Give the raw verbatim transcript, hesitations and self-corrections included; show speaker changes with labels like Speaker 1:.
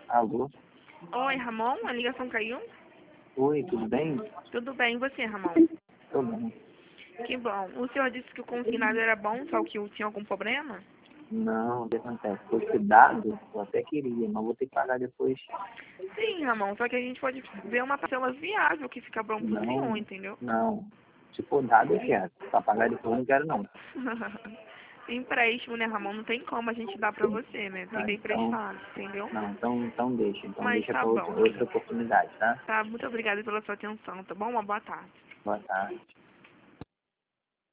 Speaker 1: Alô?
Speaker 2: Oi, Ramon, a ligação caiu?
Speaker 1: Oi, tudo bem?
Speaker 2: Tudo bem, e você, Ramon?
Speaker 1: Tô bem.
Speaker 2: Que bom. O senhor disse que o consignado era bom, só que tinha algum problema?
Speaker 1: Não, o que acontece? Se fosse dado, eu até queria, mas vou ter que pagar depois.
Speaker 2: Sim, Ramon, só que a gente pode ver uma parcela viável que fica bom pro senhor,
Speaker 1: Não,
Speaker 2: entendeu?
Speaker 1: não. Se for dado, eu quero. Pra pagar depois, eu não quero, não.
Speaker 2: Empréstimo, né, Ramon? Não tem como a gente dar pra você, né? Tem
Speaker 1: Ah,
Speaker 2: que
Speaker 1: então,
Speaker 2: emprestado, entendeu?
Speaker 1: não, então, então deixa. Então
Speaker 2: Mas
Speaker 1: deixa
Speaker 2: tá
Speaker 1: pra outra,
Speaker 2: bom.
Speaker 1: outra oportunidade, tá?
Speaker 2: Tá, muito obrigada pela sua atenção, tá bom? Uma boa tarde.
Speaker 1: Boa tarde.